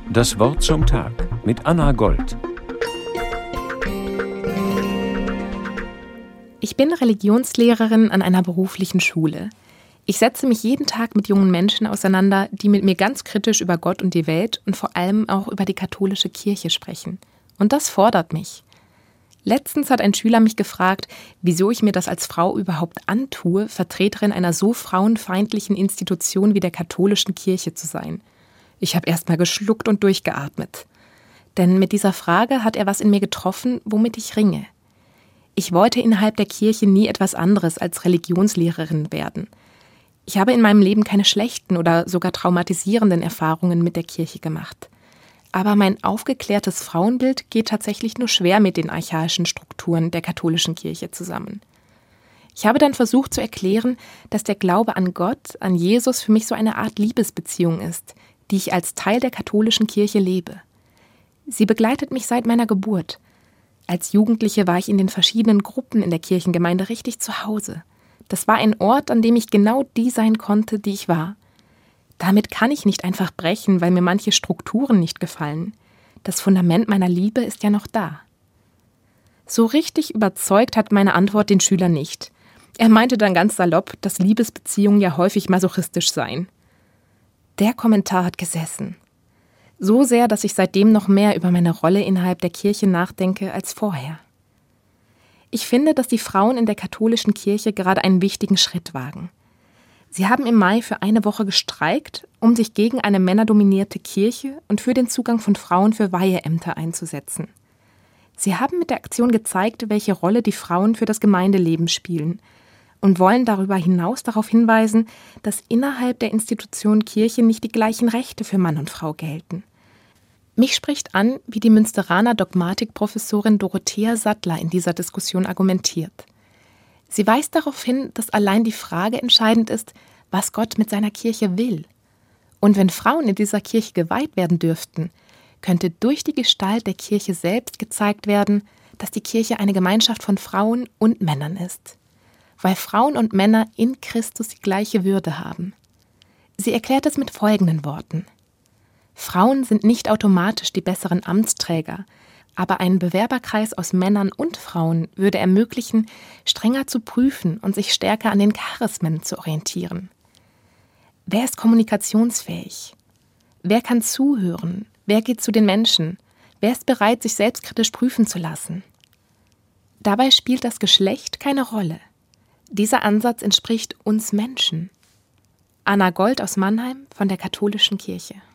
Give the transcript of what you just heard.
Das Wort zum Tag mit Anna Gold. Ich bin Religionslehrerin an einer beruflichen Schule. Ich setze mich jeden Tag mit jungen Menschen auseinander, die mit mir ganz kritisch über Gott und die Welt und vor allem auch über die katholische Kirche sprechen. Und das fordert mich. Letztens hat ein Schüler mich gefragt, wieso ich mir das als Frau überhaupt antue, Vertreterin einer so frauenfeindlichen Institution wie der katholischen Kirche zu sein. Ich habe erst mal geschluckt und durchgeatmet. Denn mit dieser Frage hat er was in mir getroffen, womit ich ringe. Ich wollte innerhalb der Kirche nie etwas anderes als Religionslehrerin werden. Ich habe in meinem Leben keine schlechten oder sogar traumatisierenden Erfahrungen mit der Kirche gemacht. Aber mein aufgeklärtes Frauenbild geht tatsächlich nur schwer mit den archaischen Strukturen der katholischen Kirche zusammen. Ich habe dann versucht zu erklären, dass der Glaube an Gott, an Jesus für mich so eine Art Liebesbeziehung ist, die ich als Teil der katholischen Kirche lebe. Sie begleitet mich seit meiner Geburt. Als Jugendliche war ich in den verschiedenen Gruppen in der Kirchengemeinde richtig zu Hause. Das war ein Ort, an dem ich genau die sein konnte, die ich war. Damit kann ich nicht einfach brechen, weil mir manche Strukturen nicht gefallen. Das Fundament meiner Liebe ist ja noch da. So richtig überzeugt hat meine Antwort den Schüler nicht. Er meinte dann ganz salopp, dass Liebesbeziehungen ja häufig masochistisch seien. Der Kommentar hat gesessen. So sehr, dass ich seitdem noch mehr über meine Rolle innerhalb der Kirche nachdenke als vorher. Ich finde, dass die Frauen in der katholischen Kirche gerade einen wichtigen Schritt wagen. Sie haben im Mai für eine Woche gestreikt, um sich gegen eine männerdominierte Kirche und für den Zugang von Frauen für Weiheämter einzusetzen. Sie haben mit der Aktion gezeigt, welche Rolle die Frauen für das Gemeindeleben spielen und wollen darüber hinaus darauf hinweisen, dass innerhalb der Institution Kirche nicht die gleichen Rechte für Mann und Frau gelten. Mich spricht an, wie die Münsteraner Dogmatikprofessorin Dorothea Sattler in dieser Diskussion argumentiert. Sie weist darauf hin, dass allein die Frage entscheidend ist, was Gott mit seiner Kirche will. Und wenn Frauen in dieser Kirche geweiht werden dürften, könnte durch die Gestalt der Kirche selbst gezeigt werden, dass die Kirche eine Gemeinschaft von Frauen und Männern ist. Weil Frauen und Männer in Christus die gleiche Würde haben. Sie erklärt es mit folgenden Worten. Frauen sind nicht automatisch die besseren Amtsträger, aber ein Bewerberkreis aus Männern und Frauen würde ermöglichen, strenger zu prüfen und sich stärker an den Charismen zu orientieren. Wer ist kommunikationsfähig? Wer kann zuhören? Wer geht zu den Menschen? Wer ist bereit, sich selbstkritisch prüfen zu lassen? Dabei spielt das Geschlecht keine Rolle. Dieser Ansatz entspricht uns Menschen. Anna Gold aus Mannheim von der Katholischen Kirche.